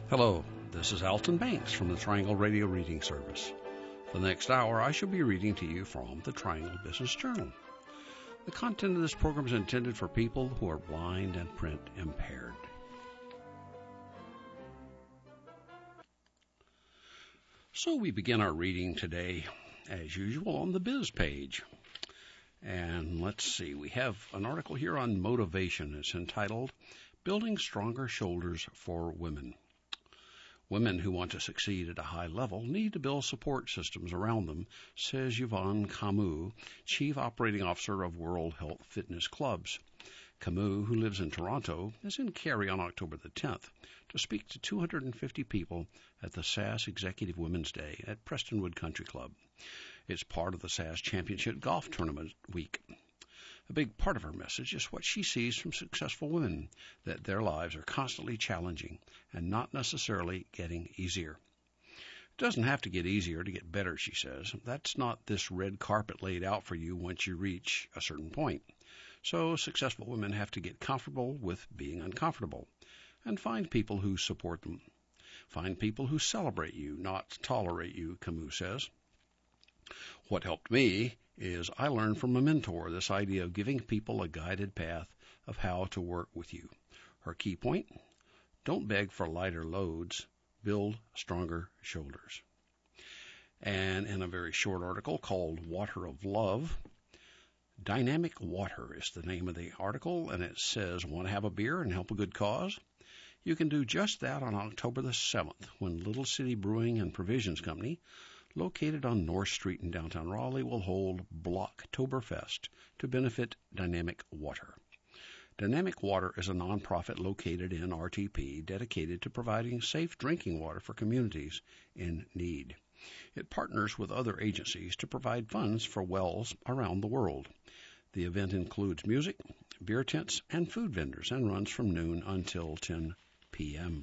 Hello, this is Alton Banks from the Triangle Radio Reading Service. For the next hour, I shall be reading to you from the Triangle Business Journal. The content of this program is intended for people who are blind and print impaired. So we begin our reading today, as usual, on the Biz page. And let's see, we have an article here on motivation. It's entitled, Building Stronger Shoulders for Women. Women who want to succeed at a high level need to build support systems around them, says Yvonne Camus, Chief Operating Officer of World Health Fitness Clubs. Camus, who lives in Toronto, is in Cary on October the 10th to speak to 250 people at the SAS Executive Women's Day at Prestonwood Country Club. It's part of the SAS Championship Golf Tournament week. A big part of her message is what she sees from successful women, that their lives are constantly challenging and not necessarily getting easier. It doesn't have to get easier to get better, she says. That's not this red carpet laid out for you once you reach a certain point. So successful women have to get comfortable with being uncomfortable and find people who support them. Find people who celebrate you, not tolerate you, Camus says. What helped me is I learned from a mentor this idea of giving people a guided path of how to work with you. Her key point, don't beg for lighter loads, build stronger shoulders. And in a very short article called Water of Love, Dynamic Water is the name of the article, and it says, want to have a beer and help a good cause? You can do just that on October the 7th when Little City Brewing and Provisions Company, located on North Street in downtown Raleigh, will hold Blocktoberfest to benefit Dynamic Water. Dynamic Water is a nonprofit located in RTP dedicated to providing safe drinking water for communities in need. It partners with other agencies to provide funds for wells around the world. The event includes music, beer tents, and food vendors and runs from noon until 10 p.m.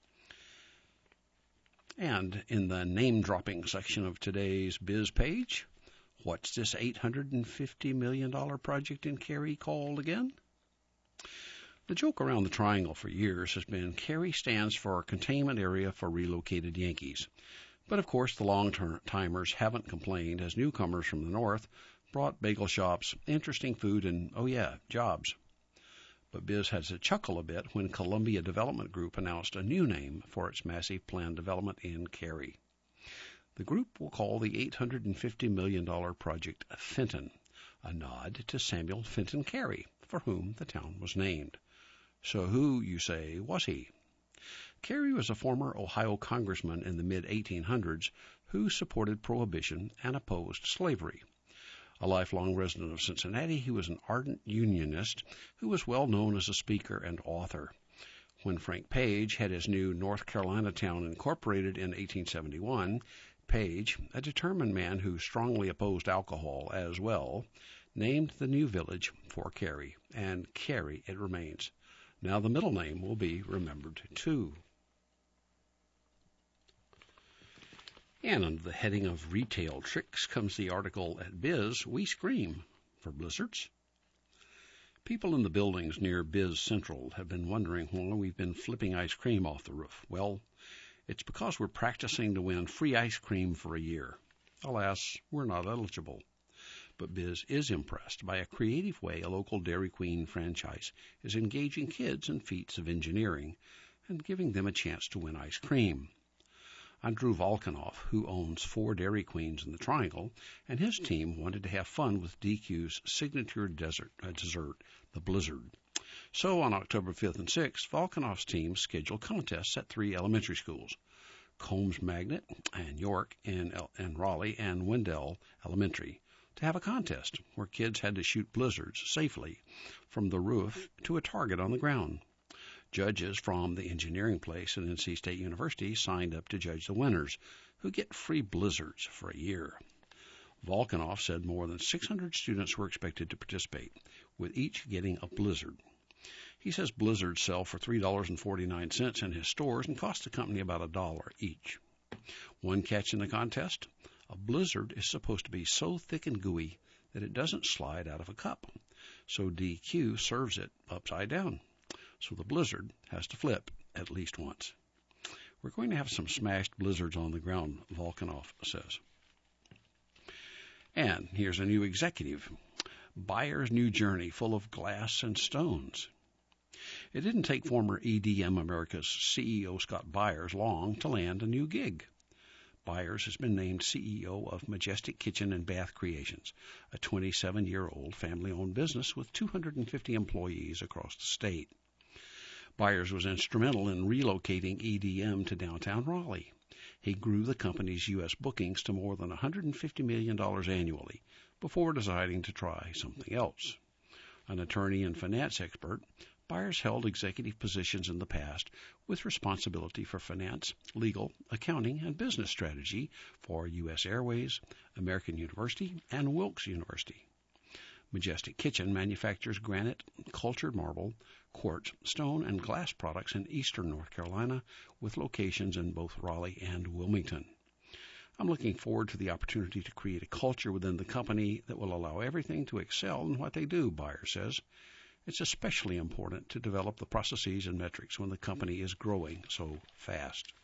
And in the name-dropping section of today's Biz page, what's this $850 million project in Cary called again? The joke around the Triangle for years has been Cary stands for Containment Area for Relocated Yankees. But of course the long-timers haven't complained as newcomers from the north brought bagel shops, interesting food, and, oh yeah, jobs. But Biz has to chuckle a bit when Columbia Development Group announced a new name for its massive planned development in Cary. The group will call the $850 million project Fenton, a nod to Samuel Fenton Cary, for whom the town was named. So who, you say, was he? Cary was a former Ohio congressman in the mid-1800s who supported prohibition and opposed slavery. A lifelong resident of Cincinnati, he was an ardent unionist who was well known as a speaker and author. When Frank Page had his new North Carolina town incorporated in 1871, Page, a determined man who strongly opposed alcohol as well, named the new village for Cary, and Cary it remains. Now the middle name will be remembered too. And under the heading of Retail Tricks comes the article at Biz, We Scream for Blizzards. People in the buildings near Biz Central have been wondering why we've been flipping ice cream off the roof. Well, it's because we're practicing to win free ice cream for a year. Alas, we're not eligible. But Biz is impressed by a creative way a local Dairy Queen franchise is engaging kids in feats of engineering and giving them a chance to win ice cream. Andrew Volkanoff, who owns 4 Dairy Queens in the Triangle, and his team wanted to have fun with DQ's signature dessert, the Blizzard. So on October 5th and 6th, Volkanoff's team scheduled contests at 3 elementary schools, Combs Magnet and York in Raleigh and Wendell Elementary, to have a contest where kids had to shoot blizzards safely from the roof to a target on the ground. Judges from the engineering place at NC State University signed up to judge the winners, who get free blizzards for a year. Volkanoff said more than 600 students were expected to participate, with each getting a blizzard. He says blizzards sell for $3.49 in his stores and cost the company about $1 each. One catch in the contest, a blizzard is supposed to be so thick and gooey that it doesn't slide out of a cup, so DQ serves it upside down. So the blizzard has to flip at least once. We're going to have some smashed blizzards on the ground, Volkanov says. And here's a new executive. Buyer's new journey full of glass and stones. It didn't take former EDM America's CEO Scott Byers long to land a new gig. Byers has been named CEO of Majestic Kitchen and Bath Creations, a 27-year-old family-owned business with 250 employees across the state. Byers was instrumental in relocating EDM to downtown Raleigh. He grew the company's U.S. bookings to more than $150 million annually before deciding to try something else. An attorney and finance expert, Byers held executive positions in the past with responsibility for finance, legal, accounting, and business strategy for U.S. Airways, American University, and Wilkes University. Majestic Kitchen manufactures granite, cultured marble, quartz, stone, and glass products in eastern North Carolina with locations in both Raleigh and Wilmington. I'm looking forward to the opportunity to create a culture within the company that will allow everything to excel in what they do, Byers says. It's especially important to develop the processes and metrics when the company is growing so fast.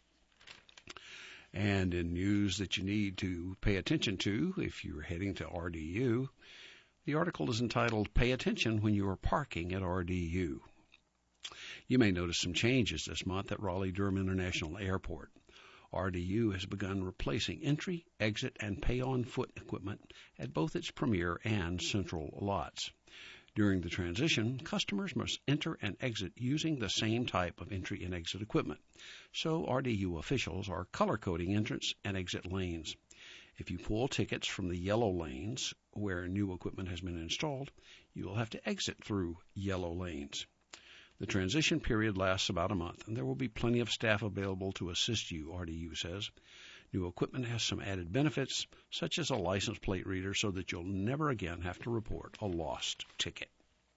And in news that you need to pay attention to if you're heading to RDU, the article is entitled, Pay Attention When You Are Parking at RDU. You may notice some changes this month at Raleigh-Durham International Airport. RDU has begun replacing entry, exit, and pay-on-foot equipment at both its Premier and Central lots. During the transition, customers must enter and exit using the same type of entry and exit equipment, so RDU officials are color-coding entrance and exit lanes. If you pull tickets from the yellow lanes where new equipment has been installed, you will have to exit through yellow lanes. The transition period lasts about a month, and there will be plenty of staff available to assist you, RDU says. New equipment has some added benefits, such as a license plate reader, so that you'll never again have to report a lost ticket.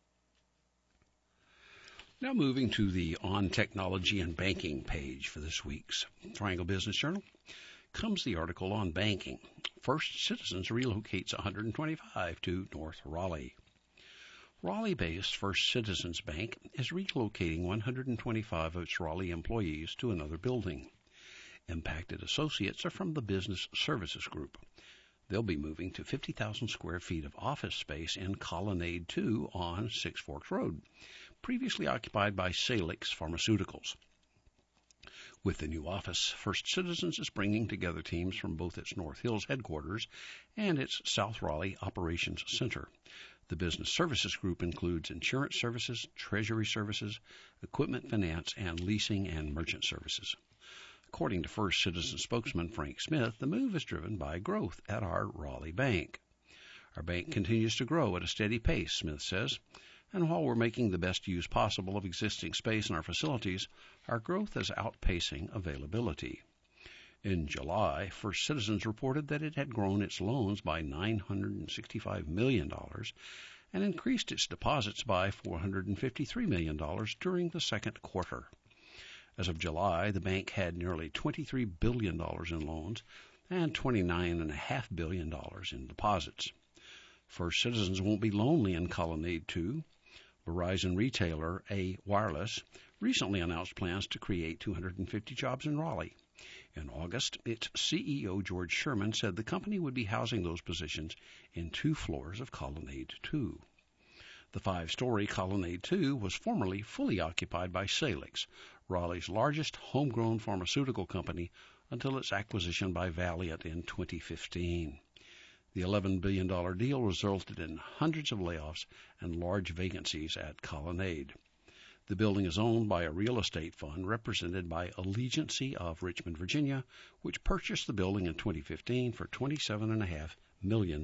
Now moving to the On Technology and Banking page for this week's Triangle Business Journal comes the article on banking. First Citizens relocates 125 to North Raleigh. Raleigh-based First Citizens Bank is relocating 125 of its Raleigh employees to another building. Impacted associates are from the Business Services Group. They'll be moving to 50,000 square feet of office space in Colonnade 2 on Six Forks Road, previously occupied by Salix Pharmaceuticals. With the new office, First Citizens is bringing together teams from both its North Hills headquarters and its South Raleigh Operations Center. The Business Services Group includes insurance services, treasury services, equipment finance, and leasing and merchant services. According to First Citizens spokesman Frank Smith, the move is driven by growth at our Raleigh bank. Our bank continues to grow at a steady pace, Smith says, and while we're making the best use possible of existing space in our facilities, our growth is outpacing availability. In July, First Citizens reported that it had grown its loans by $965 million and increased its deposits by $453 million during the second quarter. As of July, the bank had nearly $23 billion in loans and $29.5 billion in deposits. First Citizens won't be lonely in Colonnade 2. Verizon retailer A Wireless recently announced plans to create 250 jobs in Raleigh. In August, its CEO George Sherman said the company would be housing those positions in 2 floors of Colonnade 2. The 5-story Colonnade 2 was formerly fully occupied by Salix, Raleigh's largest homegrown pharmaceutical company, until its acquisition by Valeant in 2015. The $11 billion deal resulted in hundreds of layoffs and large vacancies at Colonnade. The building is owned by a real estate fund represented by Allegiancy of Richmond, Virginia, which purchased the building in 2015 for $27.5 million.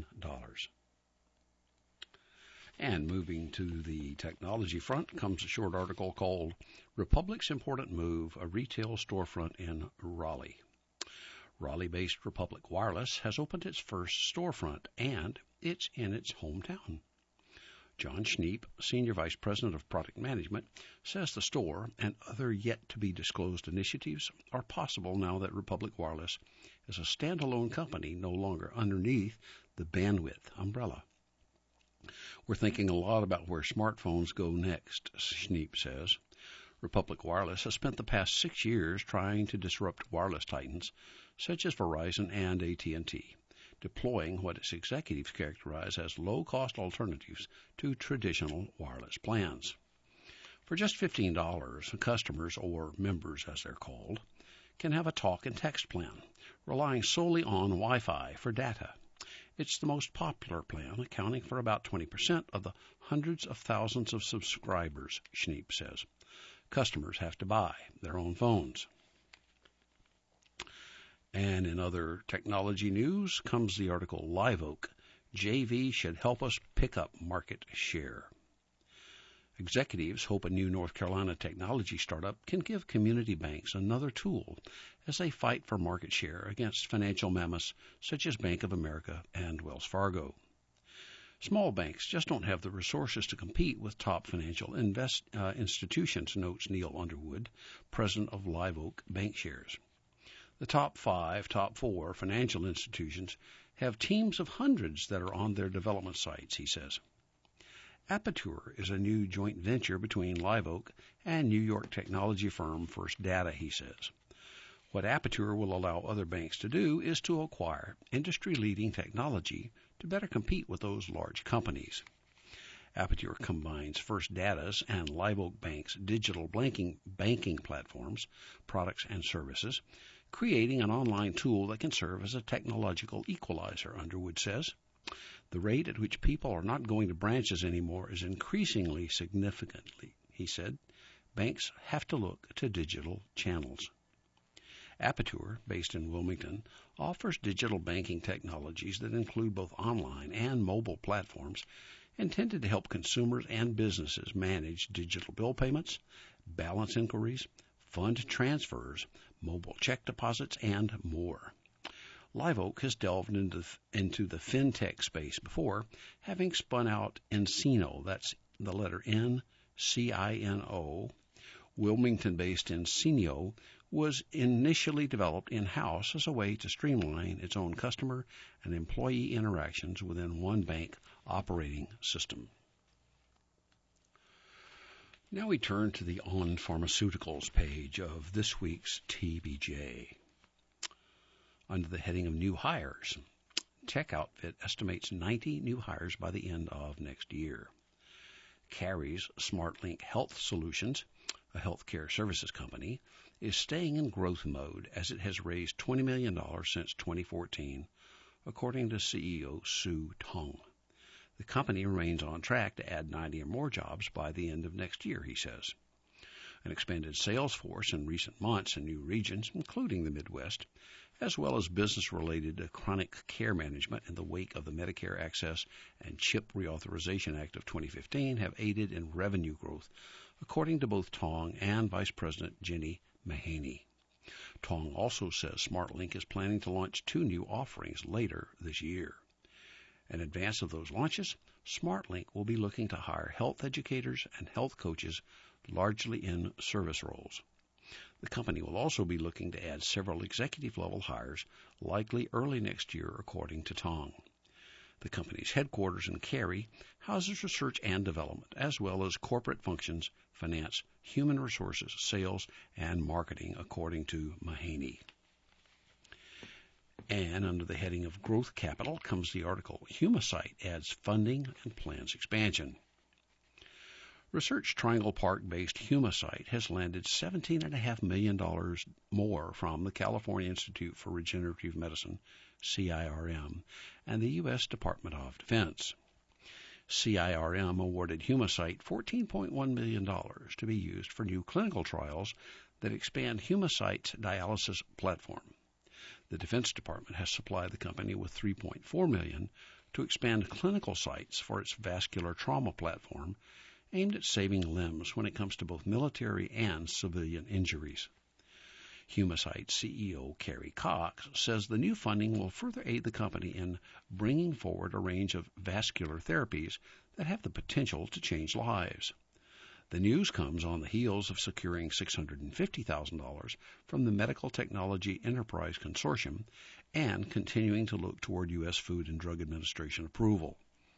And moving to the technology front comes a short article called Republic's Important Move, a Retail Storefront in Raleigh. Raleigh-based Republic Wireless has opened its first storefront, and it's in its hometown. John Schneep, Senior Vice President of Product Management, says the store and other yet-to-be-disclosed initiatives are possible now that Republic Wireless is a standalone company no longer underneath the Bandwidth umbrella. We're thinking a lot about where smartphones go next, Schneep says. Republic Wireless has spent the past 6 years trying to disrupt wireless titans such as Verizon and AT&T, deploying what its executives characterize as low-cost alternatives to traditional wireless plans. For just $15, customers, or members as they're called, can have a talk and text plan, relying solely on Wi-Fi for data. It's the most popular plan, accounting for about 20% of the hundreds of thousands of subscribers, Schneep says. Customers have to buy their own phones. And in other technology news comes the article Live Oak, JV should help us pick up market share. Executives hope a new North Carolina technology startup can give community banks another tool as they fight for market share against financial mammoths such as Bank of America and Wells Fargo. Small banks just don't have the resources to compete with top financial institutions, notes Neil Underwood, president of Live Oak Bankshares. The top 4 financial institutions have teams of hundreds that are on their development sites, he says. Aperture is a new joint venture between Live Oak and New York technology firm First Data, he says. What Aperture will allow other banks to do is to acquire industry-leading technology to better compete with those large companies. Aperture combines First Data's and Live Oak Bank's digital banking platforms, products, and services, creating an online tool that can serve as a technological equalizer, Underwood says. The rate at which people are not going to branches anymore is increasingly significantly, he said. Banks have to look to digital channels. Aperture, based in Wilmington, offers digital banking technologies that include both online and mobile platforms intended to help consumers and businesses manage digital bill payments, balance inquiries, fund transfers, mobile check deposits, and more. Live Oak has delved into the fintech space before, having spun out nCino, that's the letter N, C-I-N-O. Wilmington-based nCino was initially developed in-house as a way to streamline its own customer and employee interactions within one bank operating system. Now we turn to the On Pharmaceuticals page of this week's TBJ. Under the heading of new hires, Tech Outfit estimates 90 new hires by the end of next year. Carrie's SmartLink Health Solutions, a healthcare services company, is staying in growth mode as it has raised $20 million since 2014, according to CEO Sue Tong. The company remains on track to add 90 or more jobs by the end of next year, he says. An expanded sales force in recent months in new regions, including the Midwest, as well as business-related chronic care management in the wake of the Medicare Access and CHIP Reauthorization Act of 2015, have aided in revenue growth, according to both Tong and Vice President Jenny Mahaney. Tong also says SmartLink is planning to launch 2 new offerings later this year. In advance of those launches, SmartLink will be looking to hire health educators and health coaches, largely in service roles. The company will also be looking to add several executive-level hires, likely early next year, according to Tong. The company's headquarters in Cary houses research and development, as well as corporate functions, finance, human resources, sales, and marketing, according to Mahaney. And under the heading of Growth Capital comes the article, Humacyte adds funding and plans expansion. Research Triangle Park-based Humacyte has landed $17.5 million more from the California Institute for Regenerative Medicine, CIRM, and the U.S. Department of Defense. CIRM awarded Humacyte $14.1 million to be used for new clinical trials that expand Humacyte's dialysis platform. The Defense Department has supplied the company with $3.4 million to expand clinical sites for its vascular trauma platform, aimed at saving limbs when it comes to both military and civilian injuries. Humacyte CEO Carrie Cox says the new funding will further aid the company in bringing forward a range of vascular therapies that have the potential to change lives. The news comes on the heels of securing $650,000 from the Medical Technology Enterprise Consortium and continuing to look toward U.S. Food and Drug Administration approval.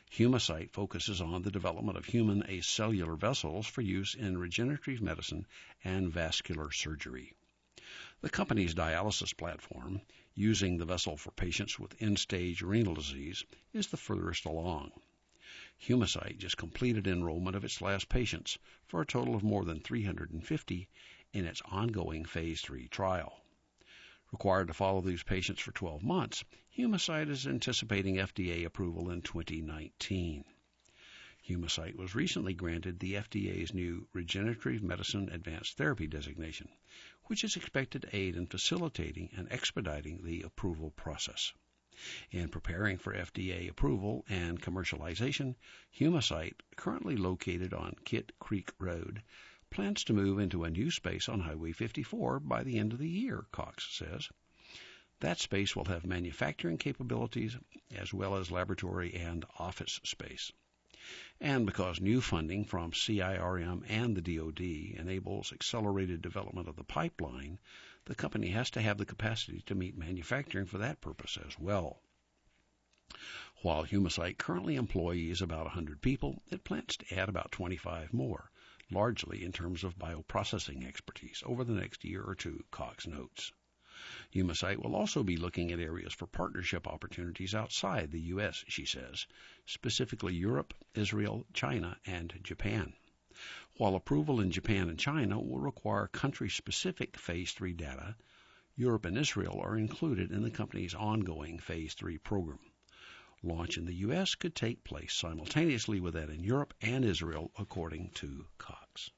Humacyte focuses on the development of human acellular vessels for use in regenerative medicine and vascular surgery. The company's dialysis platform, using the vessel for patients with end-stage renal disease, is the furthest along. Humacyte just completed enrollment of its last patients for a total of more than 350 in its ongoing Phase 3 trial. Required to follow these patients for 12 months, Humacyte is anticipating FDA approval in 2019. Humacyte was recently granted the FDA's new Regenerative Medicine Advanced Therapy designation, which is expected to aid in facilitating and expediting the approval process. In preparing for FDA approval and commercialization, Humacyte, currently located on Kit Creek Road, plans to move into a new space on Highway 54 by the end of the year, Cox says. That space will have manufacturing capabilities as well as laboratory and office space. And because new funding from CIRM and the DoD enables accelerated development of the pipeline, the company has to have the capacity to meet manufacturing for that purpose as well. While Humacyte currently employs about 100 people, it plans to add about 25 more, largely in terms of bioprocessing expertise, over the next year or two, Cox notes. Humacyte will also be looking at areas for partnership opportunities outside the U.S., she says, specifically Europe, Israel, China, and Japan. While approval in Japan and China will require country-specific Phase 3 data, Europe and Israel are included in the company's ongoing Phase 3 program. Launch in the U.S. could take place simultaneously with that in Europe and Israel, according to Cox.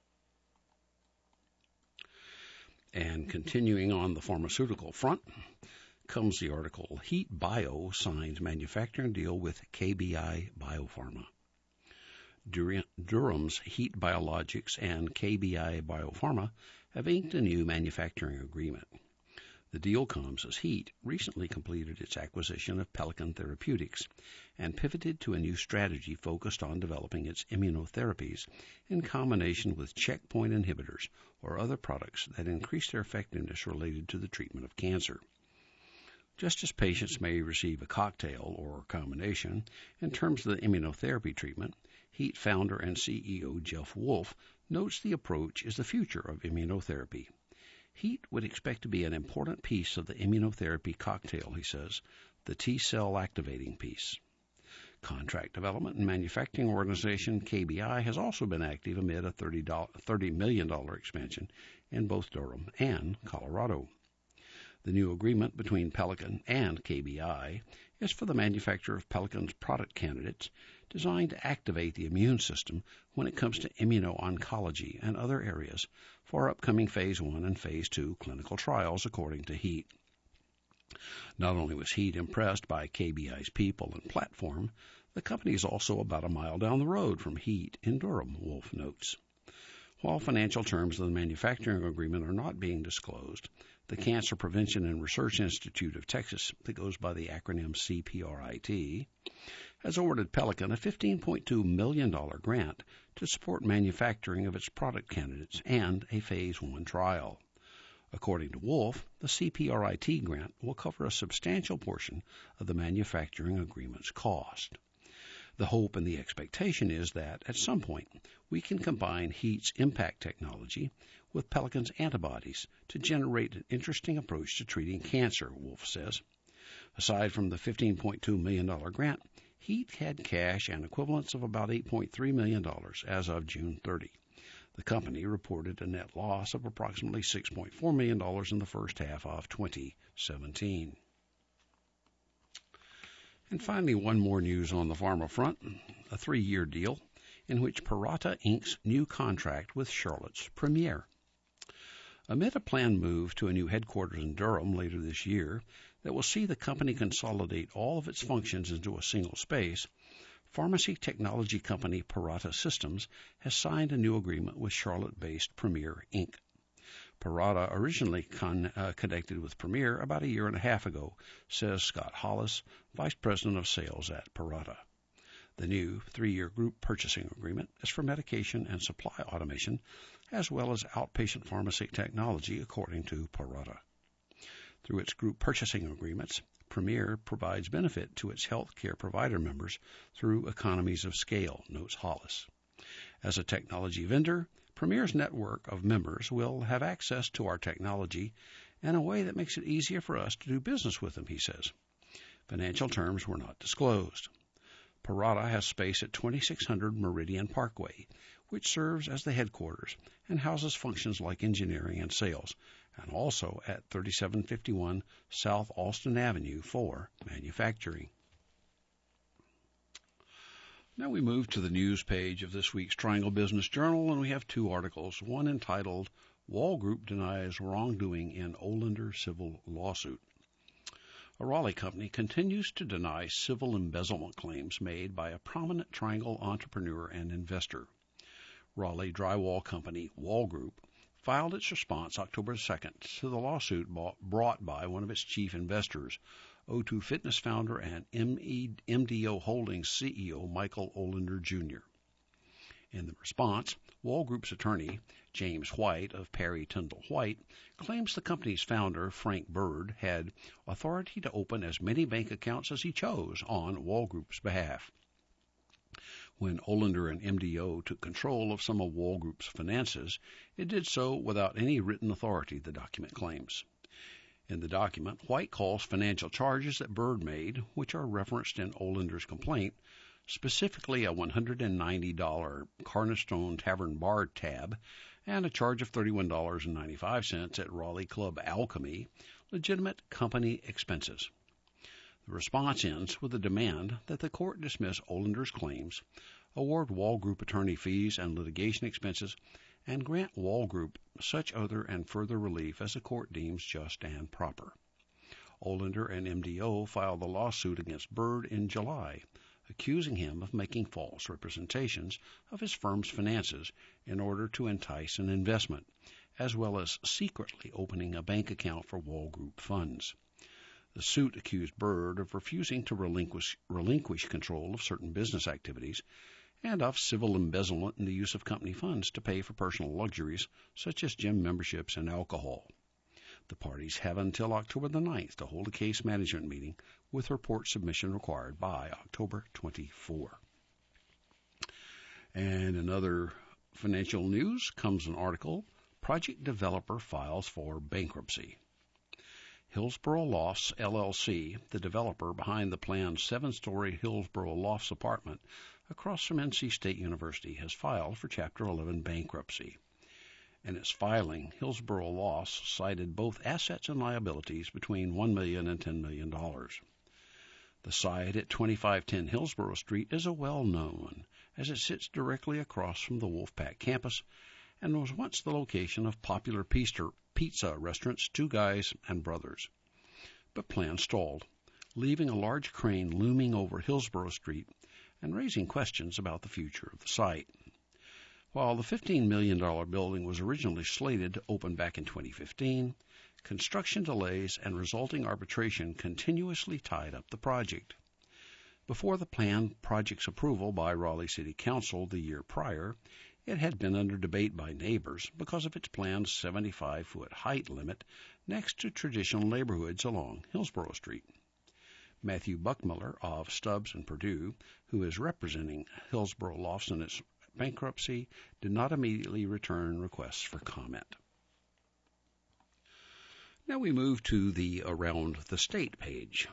And continuing on the pharmaceutical front comes the article, Heat Bio signs manufacturing deal with KBI Biopharma. Durham's Heat Biologics and KBI Biopharma have inked a new manufacturing agreement. The deal comes as Heat recently completed its acquisition of Pelican Therapeutics and pivoted to a new strategy focused on developing its immunotherapies in combination with checkpoint inhibitors or other products that increase their effectiveness related to the treatment of cancer. Just as patients may receive a cocktail or combination in terms of the immunotherapy treatment, Heat founder and CEO Jeff Wolf notes the approach is the future of immunotherapy. Heat would expect to be an important piece of the immunotherapy cocktail, he says, the T-cell activating piece. Contract development and manufacturing organization KBI has also been active amid a $30 million expansion in both Durham and Colorado. The new agreement between Pelican and KBI is for the manufacture of Pelican's product candidates designed to activate the immune system when it comes to immuno-oncology and other areas for upcoming Phase 1 and Phase 2 clinical trials, according to Heat. Not only was Heat impressed by KBI's people and platform, the company is also about a mile down the road from Heat in Durham, Wolf notes. While financial terms of the manufacturing agreement are not being disclosed, the Cancer Prevention and Research Institute of Texas, that goes by the acronym CPRIT, has awarded Pelican a $15.2 million grant to support manufacturing of its product candidates and a Phase 1 trial. According to Wolf, the CPRIT grant will cover a substantial portion of the manufacturing agreement's cost. The hope and the expectation is that, at some point, we can combine Heat's impact technology with Pelican's antibodies to generate an interesting approach to treating cancer, Wolf says. Aside from the $15.2 million grant, Heat had cash and equivalents of about $8.3 million as of June 30. The company reported a net loss of approximately $6.4 million in the first half of 2017. And finally, one more news on the pharma front, a 3-year deal in which Parata inks new contract with Charlotte's Premier. Amid a planned move to a new headquarters in Durham later this year that will see the company consolidate all of its functions into a single space, pharmacy technology company Parata Systems has signed a new agreement with Charlotte-based Premier Inc. Parata originally connected with Premier about a year and a half ago, says Scott Hollis, Vice President of Sales at Parata. The new 3-year group purchasing agreement is for medication and supply automation, as well as outpatient pharmacy technology, according to Parata. Through its group purchasing agreements, Premier provides benefit to its health care provider members through economies of scale, notes Hollis. As a technology vendor, Premier's network of members will have access to our technology in a way that makes it easier for us to do business with them, he says. Financial terms were not disclosed. Parata has space at 2600 Meridian Parkway, which serves as the headquarters and houses functions like engineering and sales, and also at 3751 South Austin Avenue for manufacturing. Now we move to the news page of this week's Triangle Business Journal, and we have two articles, one entitled, Wall Group Denies Wrongdoing in Olander Civil Lawsuit. A Raleigh company continues to deny civil embezzlement claims made by a prominent Triangle entrepreneur and investor. Raleigh drywall company Wall Group filed its response October 2nd to the lawsuit brought by one of its chief investors, O2 Fitness founder and MDO Holdings CEO Michael Olander Jr. In the response, Wall Group's attorney, James White of Perry Tyndall White, claims the company's founder, Frank Bird, had authority to open as many bank accounts as he chose on Wall Group's behalf. When Olander and MDO took control of some of Wall Group's finances, it did so without any written authority, the document claims. In the document, White calls financial charges that Bird made, which are referenced in Olander's complaint, specifically a $190 Cornerstone Tavern bar tab and a charge of $31.95 at Raleigh Club Alchemy, legitimate company expenses. The response ends with a demand that the court dismiss Olander's claims, award Wall Group attorney fees and litigation expenses, and grant Wall Group such other and further relief as the court deems just and proper. Olander and MDO filed the lawsuit against Bird in July, accusing him of making false representations of his firm's finances in order to entice an investment, as well as secretly opening a bank account for Wall Group funds. The suit accused Bird of refusing to relinquish control of certain business activities and of civil embezzlement in the use of company funds to pay for personal luxuries such as gym memberships and alcohol. The parties have until October the 9th to hold a case management meeting with report submission required by October 24. And in other financial news comes an article, Project Developer Files for Bankruptcy. Hillsboro Lofts, LLC, the developer behind the planned 7-story Hillsboro Lofts apartment across from NC State University, has filed for Chapter 11 bankruptcy. In its filing, Hillsboro Lofts cited both assets and liabilities between $1 million and $10 million. The site at 2510 Hillsboro Street is a well-known, as it sits directly across from the Wolfpack campus and was once the location of popular pizza restaurants Two Guys and Brothers. But plans stalled, leaving a large crane looming over Hillsboro Street and raising questions about the future of the site. While the $15 million building was originally slated to open back in 2015, construction delays and resulting arbitration continuously tied up the project. Before the planned project's approval by Raleigh City Council the year prior, it had been under debate by neighbors because of its planned 75-foot height limit next to traditional neighborhoods along Hillsboro Street. Matthew Buckmiller of Stubbs & Purdue, who is representing Hillsboro Lofts in its bankruptcy, did not immediately return requests for comment. Now we move to the Around the State page.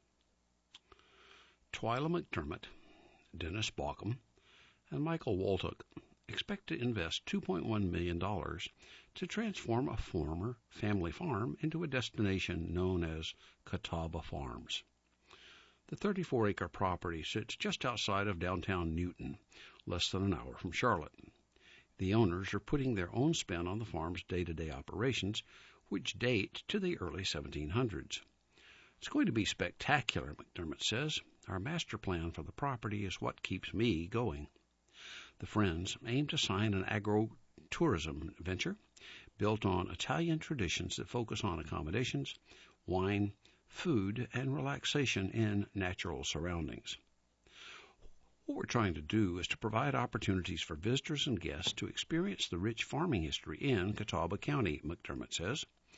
Twyla McDermott, Dennis Baucom, and Michael Waltuck expect to invest $2.1 million to transform a former family farm into a destination known as Catawba Farms. The 34-acre property sits just outside of downtown Newton, less than an hour from Charlotte. The owners are putting their own spin on the farm's day-to-day operations, which date to the early 1700s. It's going to be spectacular, McDermott says. Our master plan for the property is what keeps me going. The Friends aim to sign an agro-tourism venture built on Italian traditions that focus on accommodations, wine, food, and relaxation in natural surroundings. What we're trying to do is to provide opportunities for visitors and guests to experience the rich farming history in Catawba County, McDermott says.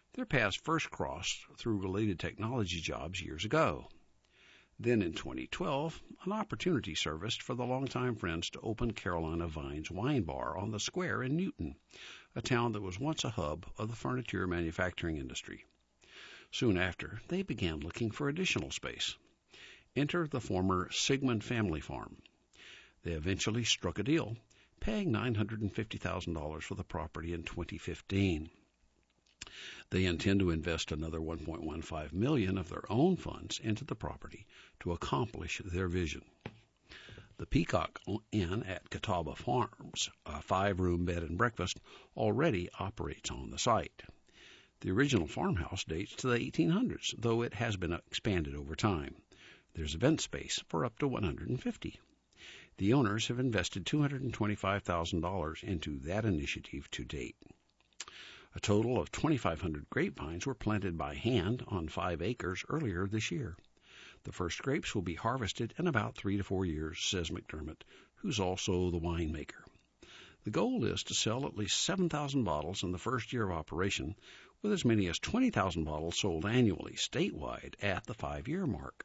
Their paths first crossed through related technology jobs years ago. Then in 2012, an opportunity surfaced for the longtime friends to open Carolina Vines Wine Bar on the Square in Newton, a town that was once a hub of the furniture manufacturing industry. Soon after, they began looking for additional space. Enter the former Sigmund family farm. They eventually struck a deal, paying $950,000 for the property in 2015. They intend to invest another $1.15 million of their own funds into the property to accomplish their vision. The Peacock Inn at Catawba Farms, a 5-room bed and breakfast, already operates on the site. The original farmhouse dates to the 1800s, though it has been expanded over time. There's event space for up to 150. The owners have invested $225,000 into that initiative to date. A total of 2,500 grapevines were planted by hand on 5 acres earlier this year. The first grapes will be harvested in about 3 to 4 years, says McDermott, who's also the winemaker. The goal is to sell at least 7,000 bottles in the first year of operation, with as many as 20,000 bottles sold annually statewide at the 5-year mark.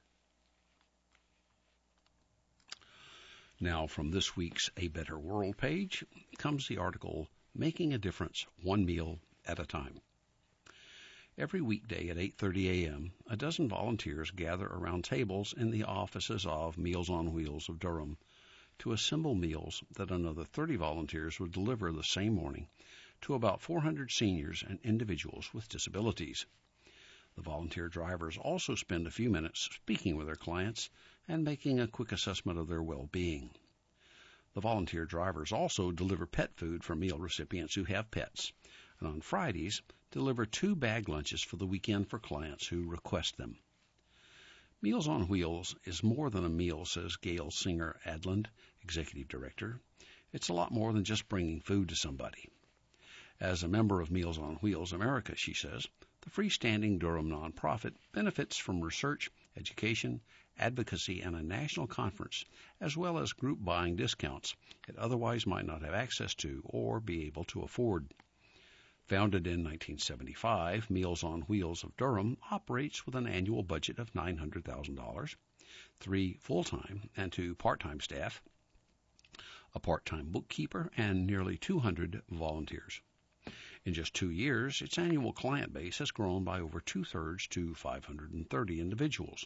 Now, from this week's A Better World page comes the article, Making a Difference One Meal at a Time. Every weekday at 8:30 a.m., a dozen volunteers gather around tables in the offices of Meals on Wheels of Durham to assemble meals that another 30 volunteers would deliver the same morning to about 400 seniors and individuals with disabilities. The volunteer drivers also spend a few minutes speaking with their clients and making a quick assessment of their well-being. The volunteer drivers also deliver pet food for meal recipients who have pets, and on Fridays deliver 2 bag lunches for the weekend for clients who request them. Meals on Wheels is more than a meal, says Gail Singer Adland, Executive Director. It's a lot more than just bringing food to somebody. As a member of Meals on Wheels America, she says, the freestanding Durham nonprofit benefits from research, education, advocacy, and a national conference, as well as group buying discounts it otherwise might not have access to or be able to afford. Founded in 1975, Meals on Wheels of Durham operates with an annual budget of $900,000, 3 full-time and 2 part-time staff, a part-time bookkeeper, and nearly 200 volunteers. In just 2 years, its annual client base has grown by over 2/3 to 530 individuals.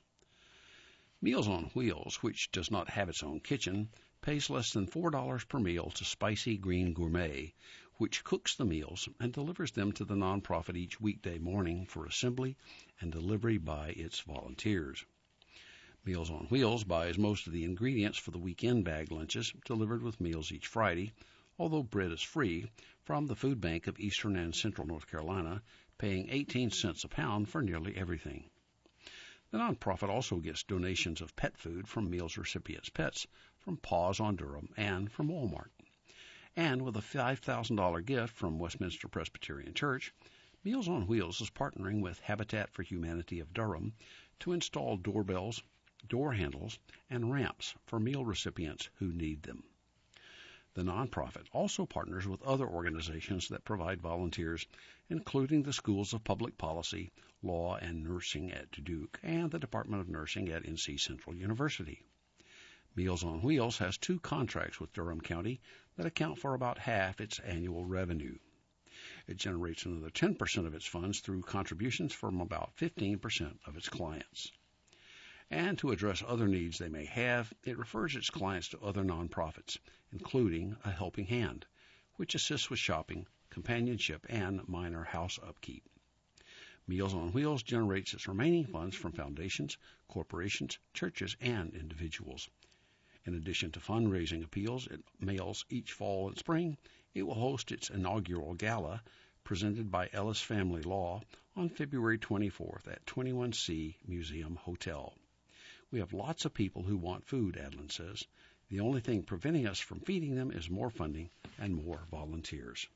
Meals on Wheels, which does not have its own kitchen, pays less than $4 per meal to Spicy Green Gourmet, which cooks the meals and delivers them to the nonprofit each weekday morning for assembly and delivery by its volunteers. Meals on Wheels buys most of the ingredients for the weekend bag lunches delivered with meals each Friday, although bread is free, from the Food Bank of Eastern and Central North Carolina, paying 18 cents a pound for nearly everything. The nonprofit also gets donations of pet food from meals recipients' pets from Paws on Durham and from Walmart. And with a $5,000 gift from Westminster Presbyterian Church, Meals on Wheels is partnering with Habitat for Humanity of Durham to install doorbells, door handles, and ramps for meal recipients who need them. The nonprofit also partners with other organizations that provide volunteers, including the Schools of Public Policy, Law, and Nursing at Duke, and the Department of Nursing at NC Central University. Meals on Wheels has 2 contracts with Durham County that account for about half its annual revenue. It generates another 10% of its funds through contributions from about 15% of its clients. And to address other needs they may have, it refers its clients to other nonprofits, including A Helping Hand, which assists with shopping, companionship, and minor house upkeep. Meals on Wheels generates its remaining funds from foundations, corporations, churches, and individuals. In addition to fundraising appeals it mails each fall and spring, it will host its inaugural gala, presented by Ellis Family Law, on February 24th at 21C Museum Hotel. We have lots of people who want food, Adlin says. The only thing preventing us from feeding them is more funding and more volunteers.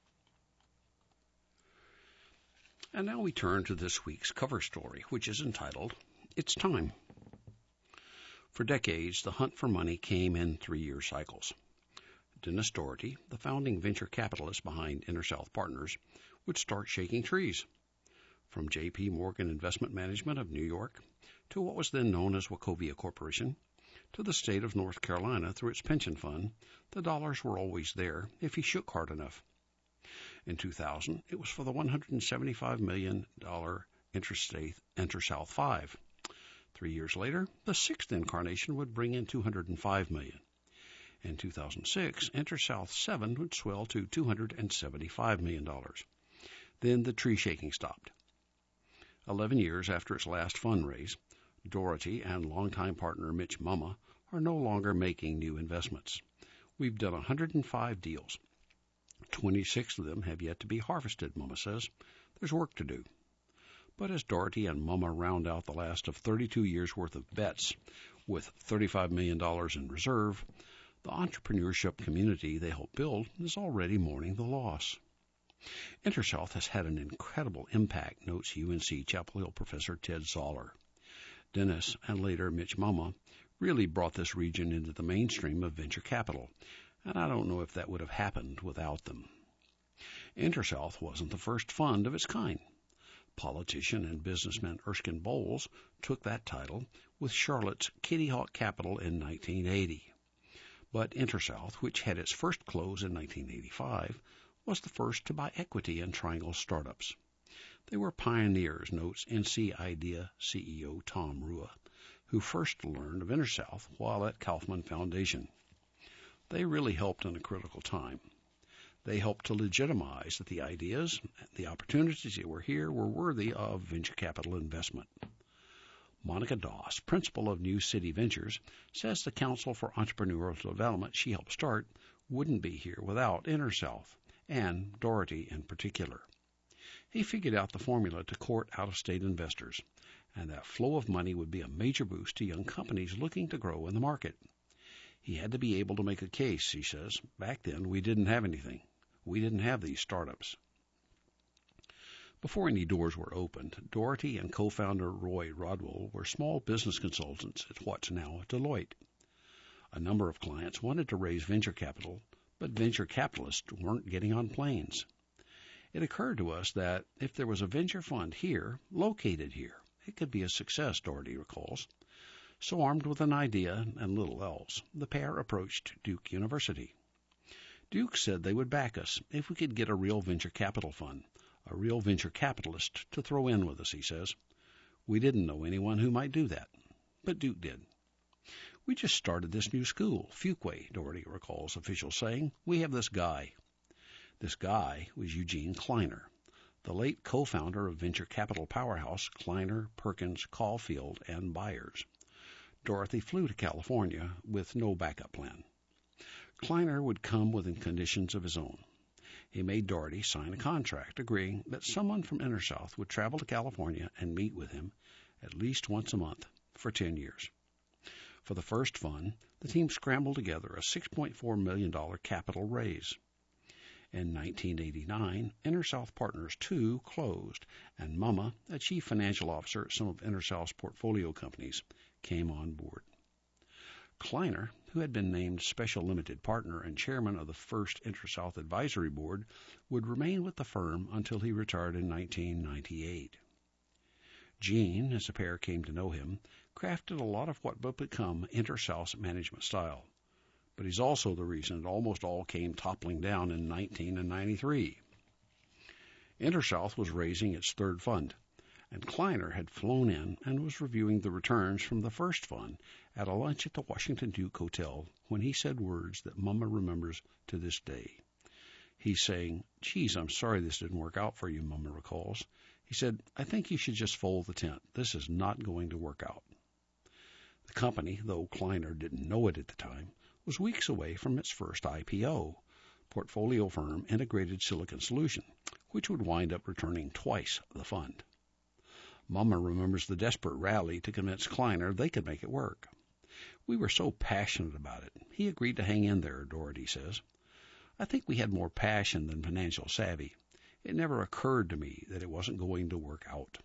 And now we turn to this week's cover story, which is entitled, It's Time. For decades, the hunt for money came in 3-year cycles. Dennis Doherty, the founding venture capitalist behind Inner South Partners, would start shaking trees. From J.P. Morgan Investment Management of New York to what was then known as Wachovia Corporation, to the state of North Carolina through its pension fund, the dollars were always there if he shook hard enough. In 2000, it was for the $175 million InterSouth 5. 3 years later, the sixth incarnation would bring in $205 million. In 2006, InterSouth 7 would swell to $275 million. Then the tree shaking stopped. 11 years after its last fundraise, Doherty and longtime partner Mitch Mumma are no longer making new investments. We've done 105 deals. 26 of them have yet to be harvested, Mumma says. There's work to do. But as Doherty and Mumma round out the last of 32 years' worth of bets with $35 million in reserve, the entrepreneurship community they helped build is already mourning the loss. InterSouth has had an incredible impact, notes UNC Chapel Hill professor Ted Zoller. Dennis, and later Mitch Mumma, really brought this region into the mainstream of venture capital, and I don't know if that would have happened without them. InterSouth wasn't the first fund of its kind. Politician and businessman Erskine Bowles took that title with Charlotte's Kitty Hawk Capital in 1980. But InterSouth, which had its first close in 1985, was the first to buy equity in Triangle startups. They were pioneers, notes NC Idea CEO Tom Rua, who first learned of InterSouth while at Kaufman Foundation. They really helped in a critical time. They helped to legitimize that the ideas, the opportunities that were here were worthy of venture capital investment. Monica Doss, principal of New City Ventures, says the Council for Entrepreneurial Development she helped start wouldn't be here without InterSouth, and Doherty in particular. He figured out the formula to court out-of-state investors, and that flow of money would be a major boost to young companies looking to grow in the market. He had to be able to make a case, he says. Back then, we didn't have anything. We didn't have these startups. Before any doors were opened, Doherty and co-founder Roy Rodwell were small business consultants at what's now Deloitte. A number of clients wanted to raise venture capital, but venture capitalists weren't getting on planes. It occurred to us that if there was a venture fund here, located here, it could be a success, Doherty recalls. So armed with an idea and little else, the pair approached Duke University. Duke said they would back us if we could get a real venture capital fund, a real venture capitalist to throw in with us, he says. We didn't know anyone who might do that, but Duke did. We just started this new school, Fuquay, Doherty recalls officials saying. We have this guy. This guy was Eugene Kleiner, the late co-founder of venture capital powerhouse Kleiner, Perkins, Caulfield, and Byers. Dorothy flew to California with no backup plan. Kleiner would come within conditions of his own. He made Doherty sign a contract agreeing that someone from InterSouth would travel to California and meet with him at least once a month for 10 years. For the first fund, the team scrambled together a $6.4 million capital raise. In 1989, InterSouth Partners II closed, and Mumma, a chief financial officer at some of InterSouth's portfolio companies, came on board. Kleiner, who had been named special limited partner and chairman of the first InterSouth advisory board, would remain with the firm until he retired in 1998. Gene, as the pair came to know him, crafted a lot of what would become InterSouth's management style. But he's also the reason it almost all came toppling down in 1993. InterSouth was raising its third fund, and Kleiner had flown in and was reviewing the returns from the first fund at a lunch at the Washington Duke Hotel when he said words that Mumma remembers to this day. He's saying, "Geez, I'm sorry this didn't work out for you," Mumma recalls. He said, "I think you should just fold the tent. This is not going to work out." The company, though Kleiner didn't know it at the time, was weeks away from its first IPO, portfolio firm Integrated Silicon Solution, which would wind up returning twice the fund. Mumma remembers the desperate rally to convince Kleiner they could make it work. We were so passionate about it. He agreed to hang in there, Doherty says. I think we had more passion than financial savvy. It never occurred to me that it wasn't going to work out.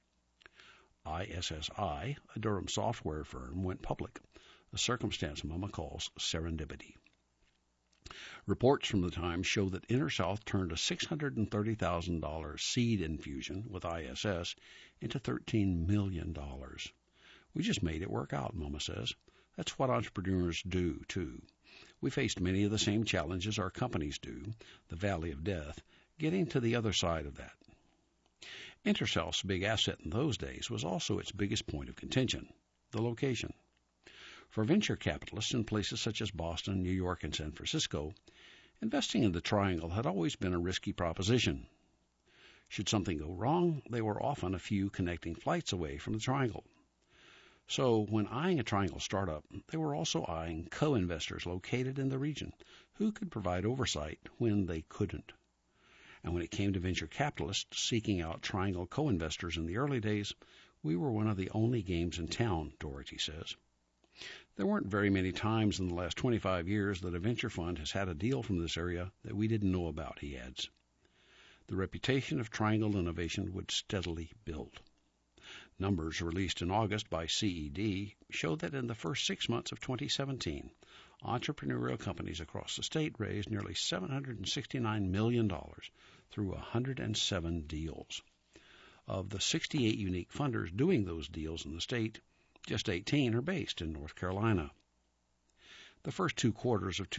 ISSI, a Durham software firm, went public, a circumstance Mumma calls serendipity. Reports from the time show that InterSouth turned a $630,000 seed infusion with ISS into $13 million. We just made it work out, Mama says. That's what entrepreneurs do, too. We faced many of the same challenges our companies do, the valley of death, getting to the other side of that. InterSouth's big asset in those days was also its biggest point of contention, the location. For venture capitalists in places such as Boston, New York, and San Francisco, investing in the Triangle had always been a risky proposition. Should something go wrong, they were often a few connecting flights away from the Triangle. So when eyeing a Triangle startup, they were also eyeing co-investors located in the region who could provide oversight when they couldn't. And when it came to venture capitalists seeking out Triangle co-investors in the early days, we were one of the only games in town, Doherty says. There weren't very many times in the last 25 years that a venture fund has had a deal from this area that we didn't know about, he adds. The reputation of Triangle Innovation would steadily build. Numbers released in August by CED show that in the first 6 months of 2017, entrepreneurial companies across the state raised nearly $769 million through 107 deals. Of the 68 unique funders doing those deals in the state, just 18 are based in North Carolina. The first 2 quarters of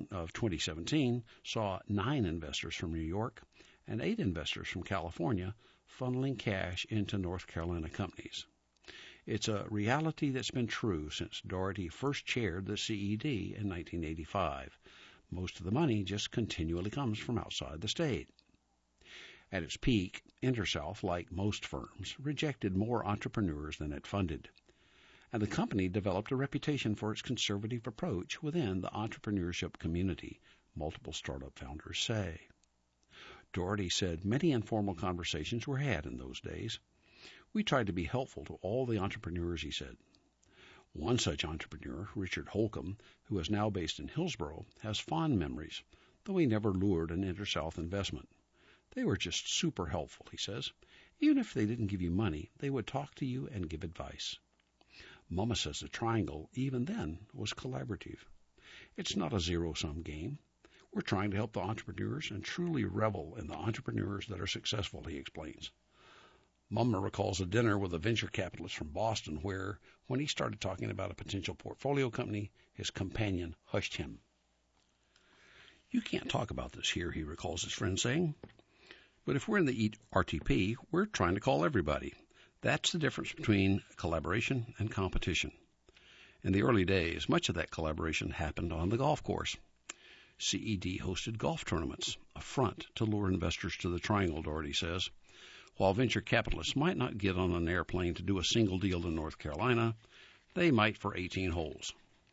2017 saw 9 investors from New York and 8 investors from California funneling cash into North Carolina companies. It's a reality that's been true since Doherty first chaired the CED in 1985. Most of the money just continually comes from outside the state. At its peak, InterSouth, like most firms, rejected more entrepreneurs than it funded. And the company developed a reputation for its conservative approach within the entrepreneurship community, multiple startup founders say. Doherty said many informal conversations were had in those days. We tried to be helpful to all the entrepreneurs, he said. One such entrepreneur, Richard Holcomb, who is now based in Hillsborough, has fond memories, though he never lured an InterSouth investment. They were just super helpful, he says. Even if they didn't give you money, they would talk to you and give advice. Mama says the Triangle, even then, was collaborative. It's not a zero-sum game. We're trying to help the entrepreneurs and truly revel in the entrepreneurs that are successful, he explains. Mama recalls a dinner with a venture capitalist from Boston where, when he started talking about a potential portfolio company, his companion hushed him. You can't talk about this here, he recalls his friend saying. But if we're in the RTP, we're trying to call everybody. That's the difference between collaboration and competition. In the early days, much of that collaboration happened on the golf course. CED hosted golf tournaments, a front to lure investors to the Triangle, Doherty says. While venture capitalists might not get on an airplane to do a single deal in North Carolina, they might for 18 holes.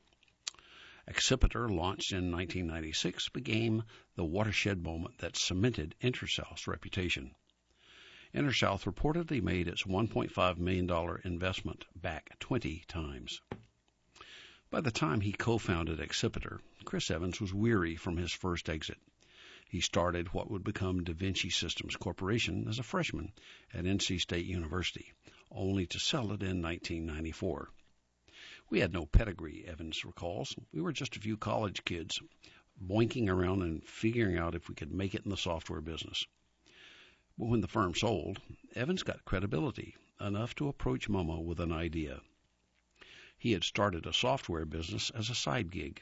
Accipiter, launched in 1996, became the watershed moment that cemented InterSouth's reputation. InterSouth reportedly made its $1.5 million investment back 20 times. By the time he co-founded Accipiter, Chris Evans was weary from his first exit. He started what would become Da Vinci Systems Corporation as a freshman at NC State University, only to sell it in 1994. We had no pedigree, Evans recalls. We were just a few college kids boinking around and figuring out if we could make it in the software business. But when the firm sold, Evans got credibility, enough to approach Mama with an idea. He had started a software business as a side gig.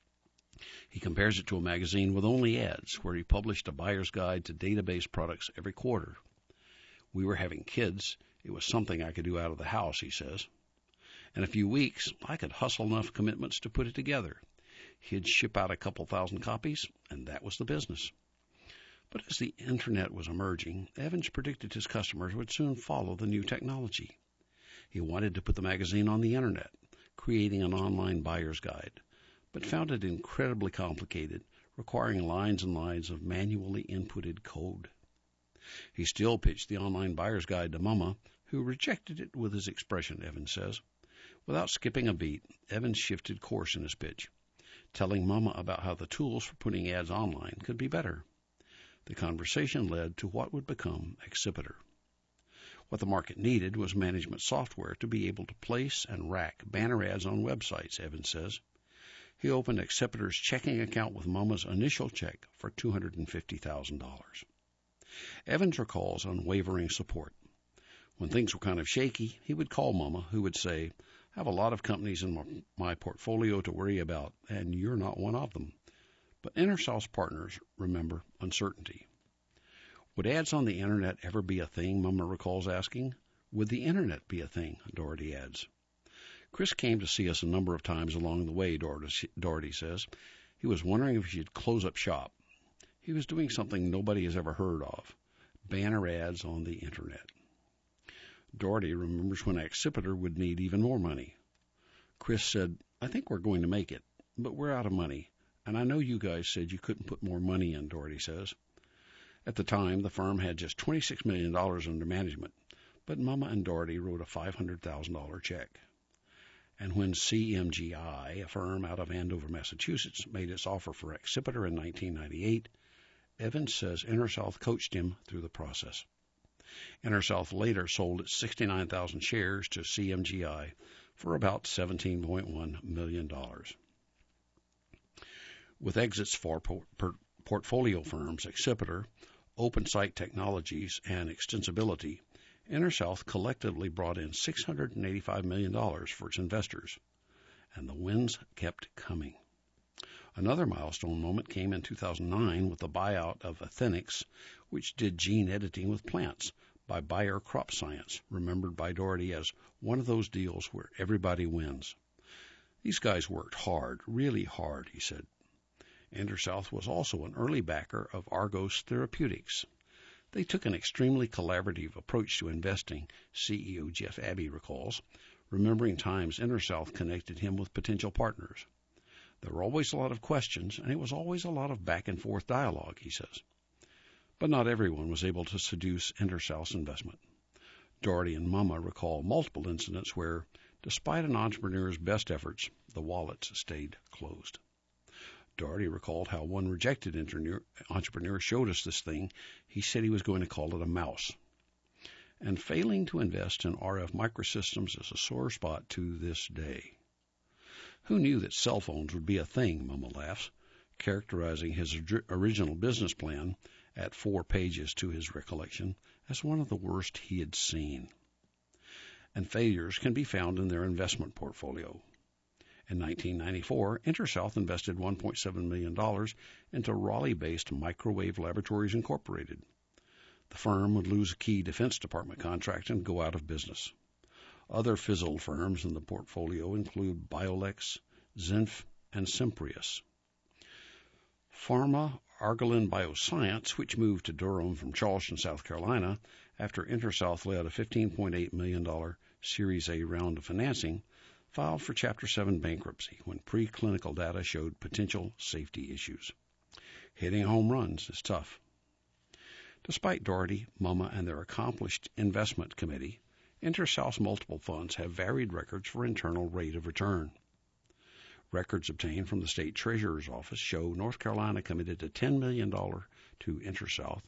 He compares it to a magazine with only ads, where he published a buyer's guide to database products every quarter. We were having kids. It was something I could do out of the house, he says. In a few weeks, I could hustle enough commitments to put it together. He'd ship out a couple thousand copies, and that was the business. But as the Internet was emerging, Evans predicted his customers would soon follow the new technology. He wanted to put the magazine on the Internet, creating an online buyer's guide, but found it incredibly complicated, requiring lines and lines of manually inputted code. He still pitched the online buyer's guide to Mama, who rejected it with his expression, Evans says. Without skipping a beat, Evans shifted course in his pitch, telling Mama about how the tools for putting ads online could be better. The conversation led to what would become Accipiter. What the market needed was management software to be able to place and rack banner ads on websites, Evans says. he opened Accipitor's checking account with Mama's initial check for $250,000. Evans recalls unwavering support. When things were kind of shaky, he would call Mama, who would say, "I have a lot of companies in my portfolio to worry about, and you're not one of them." But InterSouth's partners remember uncertainty. Would ads on the Internet ever be a thing, Mama recalls asking. Would the Internet be a thing, Doherty adds. Chris came to see us a number of times along the way, Doherty says. He was wondering if he should close up shop. He was doing something nobody has ever heard of, banner ads on the Internet. Doherty remembers when Accipitor would need even more money. Chris said, "I think we're going to make it, but we're out of money, and I know you guys said you couldn't put more money in," Doherty says. At the time, the firm had just $26 million under management, but Mama and Doherty wrote a $500,000 check. And when CMGI, a firm out of Andover, Massachusetts, made its offer for Accipitor in 1998, Evans says InterSouth coached him through the process. InterSouth later sold its 69,000 shares to CMGI for about $17.1 million. With exits for portfolio firms Accipitor, OpenSite Technologies, and Extensibility, InterSouth collectively brought in $685 million for its investors, and the wins kept coming. Another milestone moment came in 2009 with the buyout of Athenix, which did gene editing with plants, by Bayer Crop Science, remembered by Doherty as one of those deals where everybody wins. "These guys worked hard, really hard," he said. InterSouth was also an early backer of Argos Therapeutics. They took an extremely collaborative approach to investing, CEO Jeff Abbey recalls, remembering times InterSouth connected him with potential partners. There were always a lot of questions, and it was always a lot of back-and-forth dialogue, he says. But not everyone was able to seduce InterSouth's investment. Doherty and Mama recall multiple incidents where, despite an entrepreneur's best efforts, the wallets stayed closed. Doherty recalled how one rejected entrepreneur showed us this thing. He said he was going to call it a mouse. And failing to invest in RF Microsystems is a sore spot to this day. Who knew that cell phones would be a thing, Mama laughs, characterizing his original business plan, at 4 pages to his recollection, as one of the worst he had seen. And failures can be found in their investment portfolio. In 1994, InterSouth invested $1.7 million into Raleigh-based Microwave Laboratories Incorporated. The firm would lose a key Defense Department contract and go out of business. Other fizzled firms in the portfolio include Biolex, Zinf, and Simprius. Pharma Argolin Bioscience, which moved to Durham from Charleston, South Carolina, after InterSouth led a $15.8 million Series A round of financing, filed for Chapter 7 bankruptcy when preclinical data showed potential safety issues. Hitting home runs is tough. Despite Doherty, Mama, and their accomplished investment committee, InterSouth's multiple funds have varied records for internal rate of return. Records obtained from the state treasurer's office show North Carolina committed a $10 million to InterSouth,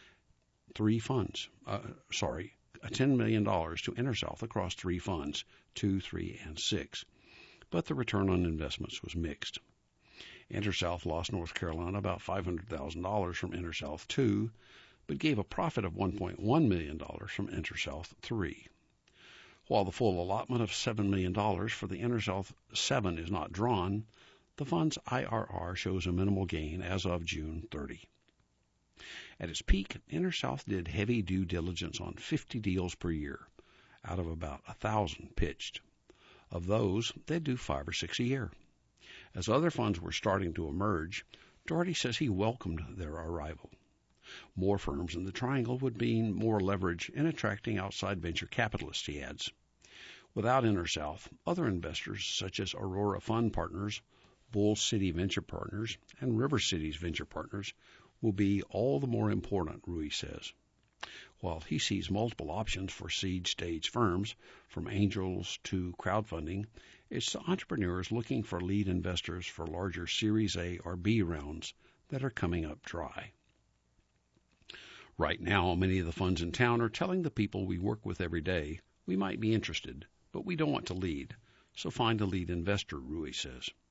$10 million to InterSouth across 3 funds, 2, 3, and 6. But the return on investments was mixed. InterSouth lost North Carolina about $500,000 from InterSouth 2, but gave a profit of $1.1 million from InterSouth 3. While the full allotment of $7 million for the InterSouth 7 is not drawn, the fund's IRR shows a minimal gain as of June 30. At its peak, InterSouth did heavy due diligence on 50 deals per year, out of about 1,000 pitched. Of those, they'd do 5 or 6 a year. As other funds were starting to emerge, Doherty says he welcomed their arrival. More firms in the triangle would mean more leverage in attracting outside venture capitalists, he adds. Without InterSouth, other investors such as Aurora Fund Partners, Bull City Venture Partners, and River Cities Venture Partners will be all the more important, Rui says. While he sees multiple options for seed stage firms, from angels to crowdfunding, it's the entrepreneurs looking for lead investors for larger Series A or B rounds that are coming up dry. Right now, many of the funds in town are telling the people we work with every day, we might be interested, but we don't want to lead, so find a lead investor, Rui says.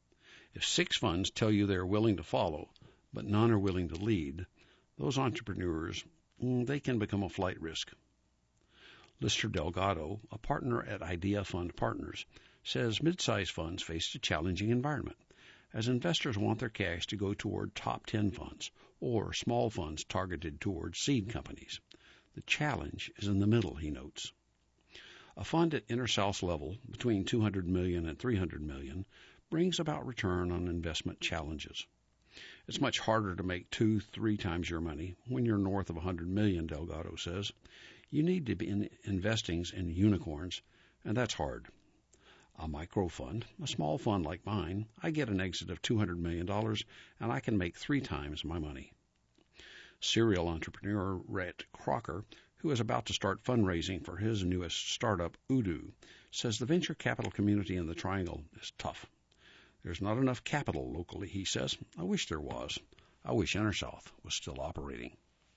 If 6 funds tell you they're willing to follow, but none are willing to lead, those entrepreneurs, they can become a flight risk. Lister Delgado, a partner at Idea Fund Partners, says mid-sized funds face a challenging environment, as investors want their cash to go toward top 10 funds or small funds targeted towards seed companies. The challenge is in the middle, he notes. A fund at InterSouth's level, between $200 million and $300 million, brings about return on investment challenges. It's much harder to make 2-3 times your money when you're north of $100 million, Delgado says. You need to be investing in unicorns, and that's hard. A micro fund, a small fund like mine, I get an exit of $200 million, and I can make 3 times my money. Serial entrepreneur Rhett Crocker, who is about to start fundraising for his newest startup, Udo, says the venture capital community in the Triangle is tough. There's not enough capital locally, he says. I wish there was. I wish InterSouth was still operating.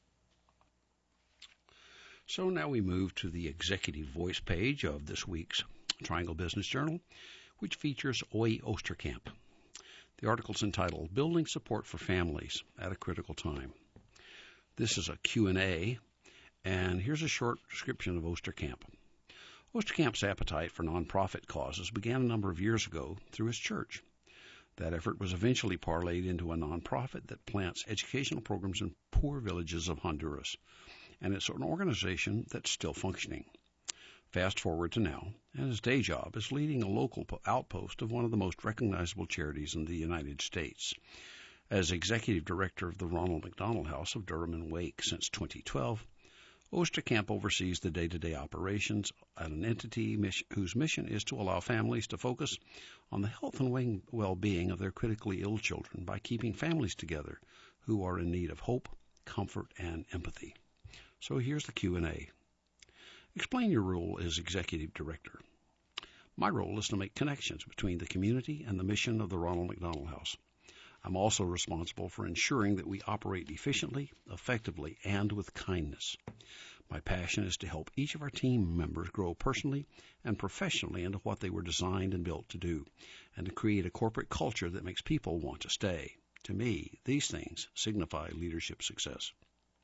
So now we move to the executive voice page of this week's Triangle Business Journal, which features Oye Oosterkamp. The article is entitled Building Support for Families at a Critical Time. This is a Q&A, and here's a short description of Oosterkamp. Oosterkamp's appetite for nonprofit causes began a number of years ago through his church. That effort was eventually parlayed into a nonprofit that plants educational programs in poor villages of Honduras, and it's an organization that's still functioning. Fast forward to now, and his day job is leading a local outpost of one of the most recognizable charities in the United States. As executive director of the Ronald McDonald House of Durham and Wake since 2012, Oosterkamp oversees the day-to-day operations at an entity whose mission is to allow families to focus on the health and well-being of their critically ill children by keeping families together who are in need of hope, comfort, and empathy. So here's the Q&A. Explain your role as executive director. My role is to make connections between the community and the mission of the Ronald McDonald House. I'm also responsible for ensuring that we operate efficiently, effectively, and with kindness. My passion is to help each of our team members grow personally and professionally into what they were designed and built to do, and to create a corporate culture that makes people want to stay. To me, these things signify leadership success.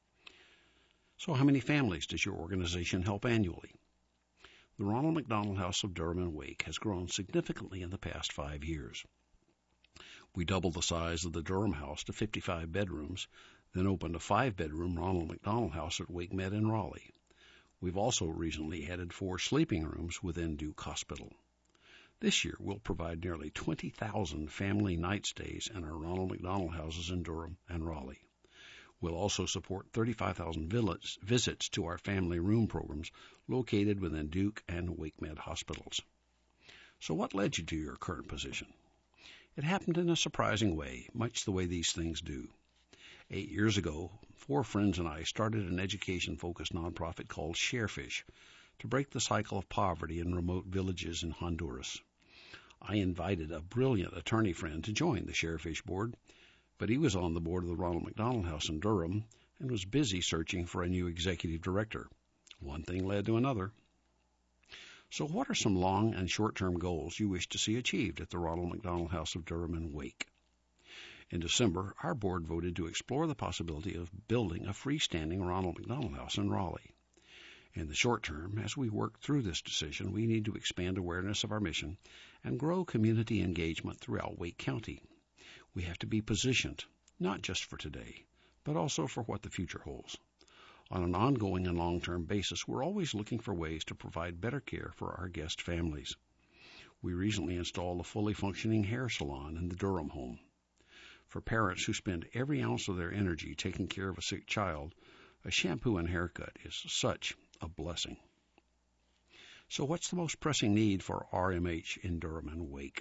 So how many families does your organization help annually? The Ronald McDonald House of Durham and Wake has grown significantly in the past 5 years. We doubled the size of the Durham House to 55 bedrooms, then opened a 5-bedroom Ronald McDonald House at WakeMed in Raleigh. We've also recently added 4 sleeping rooms within Duke Hospital. This year, we'll provide nearly 20,000 family night stays in our Ronald McDonald houses in Durham and Raleigh. We'll also support 35,000 visits to our family room programs located within Duke and WakeMed hospitals. So what led you to your current position? It happened in a surprising way, much the way these things do. 8 years ago, 4 friends and I started an education-focused nonprofit called Sharefish to break the cycle of poverty in remote villages in Honduras. I invited a brilliant attorney friend to join the Sharefish board, but he was on the board of the Ronald McDonald House in Durham and was busy searching for a new executive director. One thing led to another. So what are some long and short-term goals you wish to see achieved at the Ronald McDonald House of Durham and Wake? In December, our board voted to explore the possibility of building a freestanding Ronald McDonald House in Raleigh. In the short term, as we work through this decision, we need to expand awareness of our mission and grow community engagement throughout Wake County. We have to be positioned, not just for today, but also for what the future holds. On an ongoing and long-term basis, we're always looking for ways to provide better care for our guest families. We recently installed a fully functioning hair salon in the Durham home. For parents who spend every ounce of their energy taking care of a sick child, a shampoo and haircut is such a blessing. So what's the most pressing need for RMH in Durham and Wake?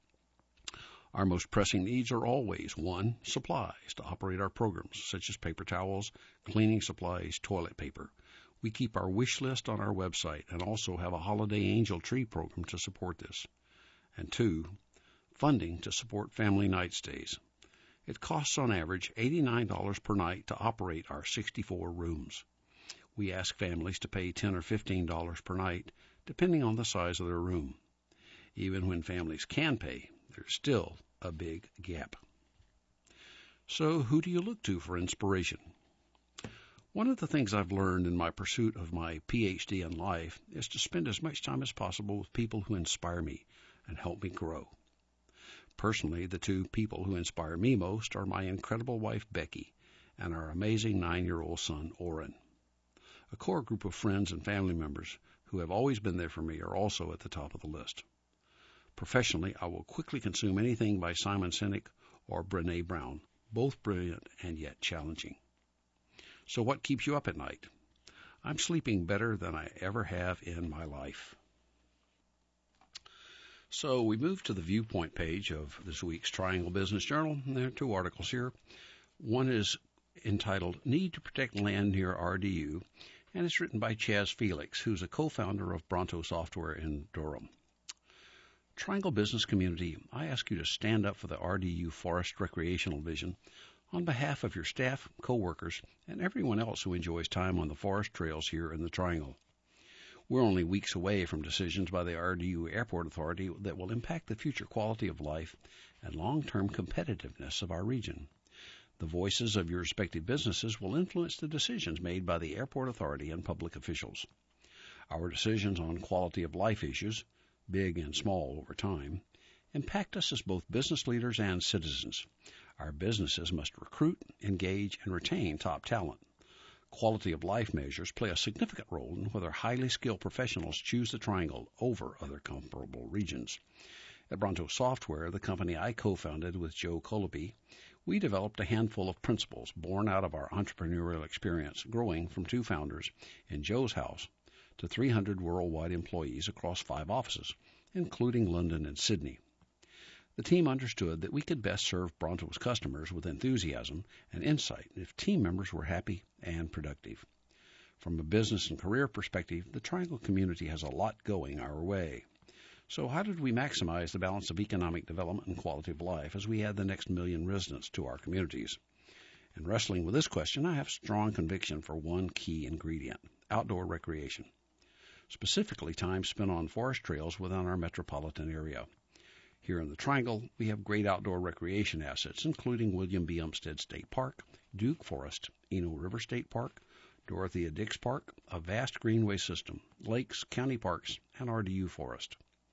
Our most pressing needs are always, 1, supplies to operate our programs, such as paper towels, cleaning supplies, toilet paper. We keep our wish list on our website and also have a Holiday Angel Tree program to support this. And 2, funding to support family night stays. It costs on average $89 per night to operate our 64 rooms. We ask families to pay $10 or $15 per night, depending on the size of their room. Even when families can pay, there's still a big gap. So who do you look to for inspiration? One of the things I've learned in my pursuit of my PhD in life is to spend as much time as possible with people who inspire me and help me grow. Personally, the two people who inspire me most are my incredible wife, Becky, and our amazing 9-year-old son, Oren. A core group of friends and family members who have always been there for me are also at the top of the list. Professionally, I will quickly consume anything by Simon Sinek or Brené Brown, both brilliant and yet challenging. So what keeps you up at night? I'm sleeping better than I ever have in my life. So we move to the viewpoint page of this week's Triangle Business Journal. And there are two articles here. One is entitled Need to Protect Land Near RDU, and it's written by Chaz Felix, who's a co-founder of Bronto Software in Durham. Triangle Business Community, I ask you to stand up for the RDU Forest Recreational Vision on behalf of your staff, co-workers, and everyone else who enjoys time on the forest trails here in the Triangle. We're only weeks away from decisions by the RDU Airport Authority that will impact the future quality of life and long-term competitiveness of our region. The voices of your respective businesses will influence the decisions made by the Airport Authority and public officials. Our decisions on quality of life issues, big and small over time, impact us as both business leaders and citizens. Our businesses must recruit, engage, and retain top talent. Quality of life measures play a significant role in whether highly skilled professionals choose the Triangle over other comparable regions. At Bronto Software, the company I co-founded with Joe Coloby, we developed a handful of principles born out of our entrepreneurial experience growing from two founders in Joe's house to 300 worldwide employees across 5 offices, including London and Sydney. The team understood that we could best serve Bronto's customers with enthusiasm and insight if team members were happy and productive. From a business and career perspective, the Triangle community has a lot going our way. So how did we maximize the balance of economic development and quality of life as we add the next million residents to our communities? In wrestling with this question, I have strong conviction for one key ingredient: outdoor recreation, specifically time spent on forest trails within our metropolitan area. Here in the Triangle, we have great outdoor recreation assets, including William B. Umstead State Park, Duke Forest, Eno River State Park, Dorothea Dix Park, a vast greenway system, lakes, county parks, and RDU Forest.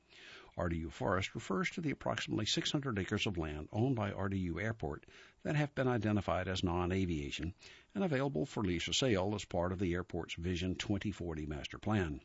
RDU Forest refers to the approximately 600 acres of land owned by RDU Airport that have been identified as non-aviation and available for lease or sale as part of the airport's Vision 2040 master plan.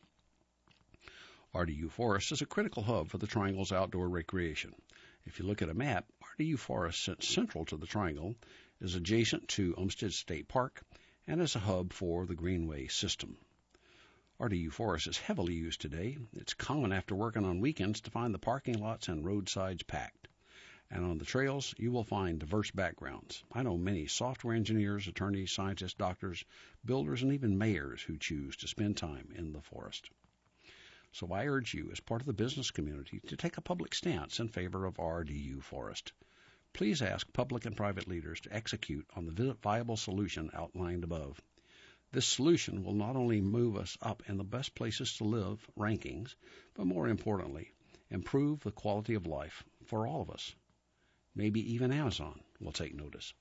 RDU Forest is a critical hub for the Triangle's outdoor recreation. If you look at a map, RDU Forest, central to the Triangle, is adjacent to Umstead State Park and is a hub for the Greenway system. RDU Forest is heavily used today. It's common after working on weekends to find the parking lots and roadsides packed. And on the trails, you will find diverse backgrounds. I know many software engineers, attorneys, scientists, doctors, builders, and even mayors who choose to spend time in the forest. So I urge you, as part of the business community, to take a public stance in favor of RDU Forest. Please ask public and private leaders to execute on the viable solution outlined above. This solution will not only move us up in the best places to live rankings, but more importantly, improve the quality of life for all of us. Maybe even Amazon will take notice.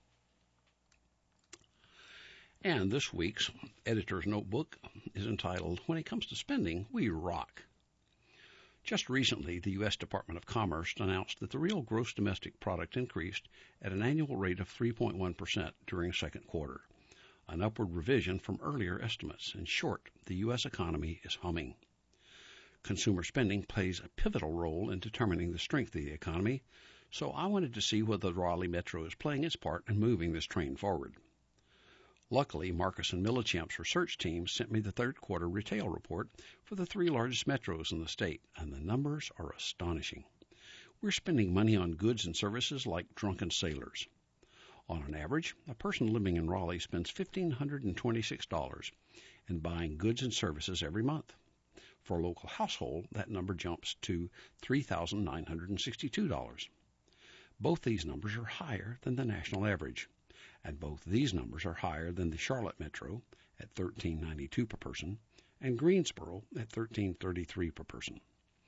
And this week's editor's notebook is entitled, When It Comes to Spending, We Rock. Just recently, the U.S. Department of Commerce announced that the real gross domestic product increased at an annual rate of 3.1% during second quarter, an upward revision from earlier estimates. In short, the U.S. economy is humming. Consumer spending plays a pivotal role in determining the strength of the economy, so I wanted to see whether the Raleigh Metro is playing its part in moving this train forward. Luckily, Marcus and Millichamp's research team sent me the third quarter retail report for the 3 largest metros in the state, and the numbers are astonishing. We're spending money on goods and services like drunken sailors. On an average, a person living in Raleigh spends $1,526 in buying goods and services every month. For a local household, that number jumps to $3,962. Both these numbers are higher than the national average. And both these numbers are higher than the Charlotte Metro at $1,392 per person and Greensboro at $1,333 per person.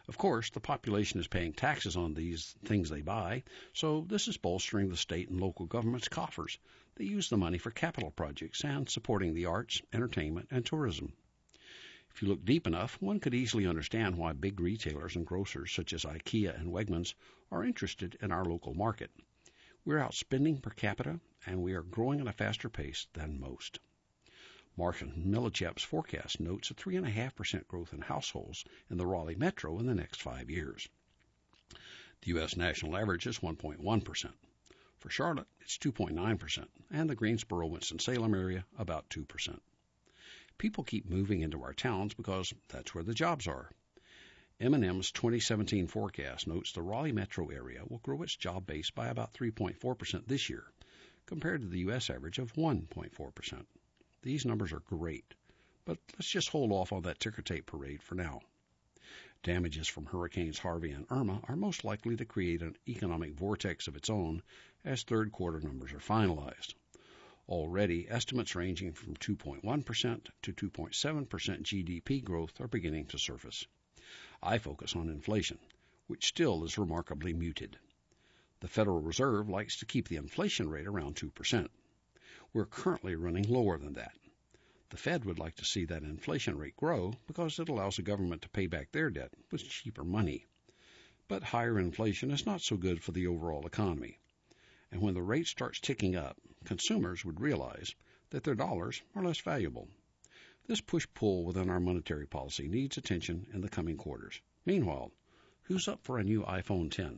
Of course, the population is paying taxes on these things they buy, so this is bolstering the state and local government's coffers. They use the money for capital projects and supporting the arts, entertainment, and tourism. If you look deep enough, one could easily understand why big retailers and grocers such as IKEA and Wegmans are interested in our local market. We're outspending per capita, and we are growing at a faster pace than most. Marshall Millichap's forecast notes a 3.5% growth in households in the Raleigh metro in the next 5 years. The U.S. national average is 1.1%. For Charlotte, it's 2.9%, and the Greensboro, Winston-Salem area, about 2%. People keep moving into our towns because that's where the jobs are. M&M's 2017 forecast notes the Raleigh metro area will grow its job base by about 3.4% this year, compared to the U.S. average of 1.4%. These numbers are great, but let's just hold off on that ticker tape parade for now. Damages from Hurricanes Harvey and Irma are most likely to create an economic vortex of its own as third quarter numbers are finalized. Already, estimates ranging from 2.1% to 2.7% GDP growth are beginning to surface. I focus on inflation, which still is remarkably muted. The Federal Reserve likes to keep the inflation rate around 2%. We're currently running lower than that. The Fed would like to see that inflation rate grow because it allows the government to pay back their debt with cheaper money. But higher inflation is not so good for the overall economy. And when the rate starts ticking up, consumers would realize that their dollars are less valuable. This push-pull within our monetary policy needs attention in the coming quarters. Meanwhile, who's up for a new iPhone 10?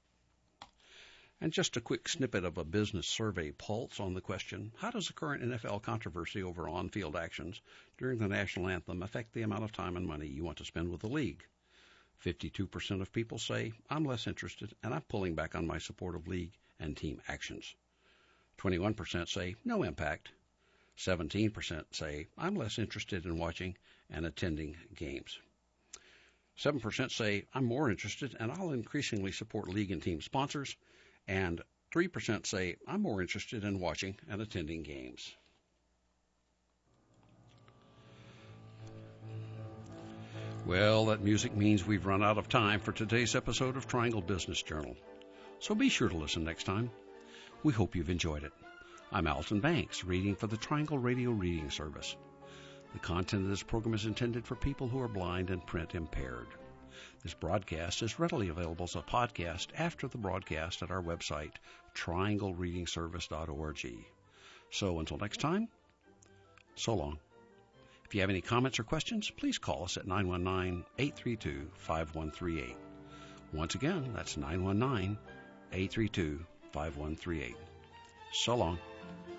And just a quick snippet of a business survey pulse on the question, how does the current NFL controversy over on-field actions during the national anthem affect the amount of time and money you want to spend with the league? 52% of people say, I'm less interested and I'm pulling back on my support of league and team actions. 21% say, no impact. 17% say, I'm less interested in watching and attending games. 7% say, I'm more interested and I'll increasingly support league and team sponsors. And 3% say, I'm more interested in watching and attending games. Well, that music means we've run out of time for today's episode of Triangle Business Journal. So be sure to listen next time. We hope you've enjoyed it. I'm Alton Banks, reading for the Triangle Radio Reading Service. The content of this program is intended for people who are blind and print impaired. This broadcast is readily available as a podcast after the broadcast at our website, trianglereadingservice.org. So until next time, so long. If you have any comments or questions, please call us at 919-832-5138. Once again, that's 919-832-5138. So long.